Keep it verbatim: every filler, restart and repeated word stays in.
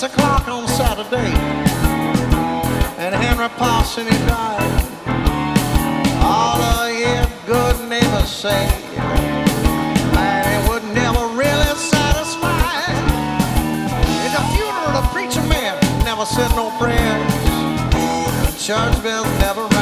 o'clock on Saturday, and Henry Parson he died. All of you good neighbors say, man, it would never really satisfy. At the funeral, the preacher man never said no prayers. The church bells never